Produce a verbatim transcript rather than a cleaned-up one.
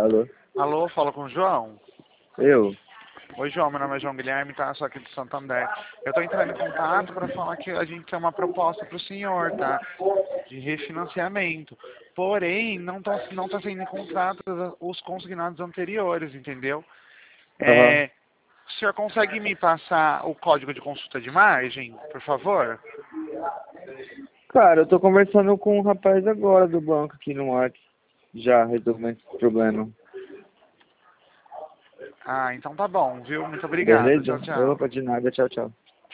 Alô? Alô, fala com o João? Eu? Oi, João, meu nome é João Guilherme, tá? Sou aqui do Santander. Eu tô entrando em contato para falar que a gente tem uma proposta para o senhor, tá? De refinanciamento. Porém, não tá, não tá sendo encontrados os consignados anteriores, entendeu? Aham. É, o senhor consegue me passar o código de consulta de margem, por favor? Cara, eu tô conversando com um rapaz agora do banco aqui no WhatsApp, já resolvendo esse problema. Ah, então tá bom, viu? Muito obrigado. Beleza? Tchau, tchau. Opa, de nada, tchau, tchau.